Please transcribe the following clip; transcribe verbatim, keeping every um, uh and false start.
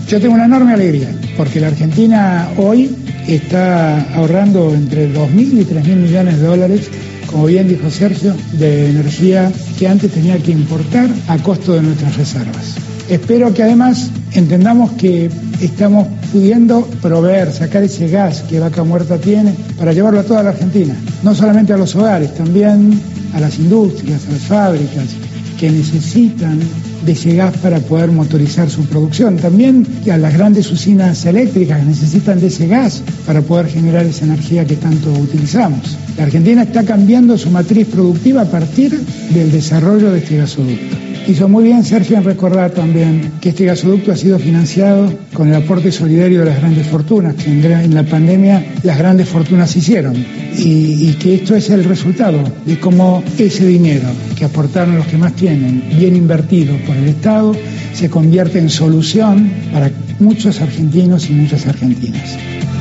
Yo tengo una enorme alegría, porque la Argentina hoy está ahorrando entre dos mil y tres mil millones de dólares, como bien dijo Sergio, de energía que antes tenía que importar a costo de nuestras reservas. Espero que además entendamos que estamos pudiendo proveer, sacar ese gas que Vaca Muerta tiene para llevarlo a toda la Argentina, no solamente a los hogares, también a las industrias, a las fábricas que necesitan de ese gas para poder motorizar su producción, también a las grandes usinas eléctricas que necesitan de ese gas para poder generar esa energía que tanto utilizamos. La Argentina está cambiando su matriz productiva a partir del desarrollo de este gasoducto. Hizo muy bien Sergio en recordar también que este gasoducto ha sido financiado con el aporte solidario de las grandes fortunas, que en, en la pandemia las grandes fortunas hicieron, y, y que esto es el resultado de cómo ese dinero que aportaron los que más tienen, bien invertido por el Estado, se convierte en solución para muchos argentinos y muchas argentinas.